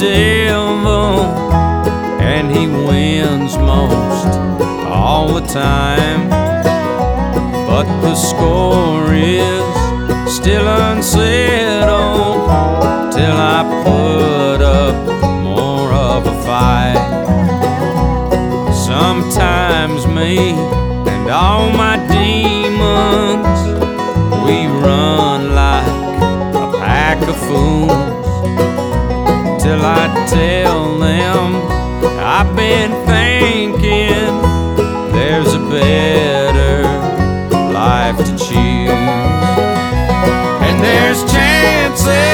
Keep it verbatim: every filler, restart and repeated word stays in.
devil, and he wins most all the time. But the score is still unsettled till I put up more of a fight. Sometimes me and all my demons, we run like a pack of fools, till I tell them I've been thinking there's a better life to choose. And there's chances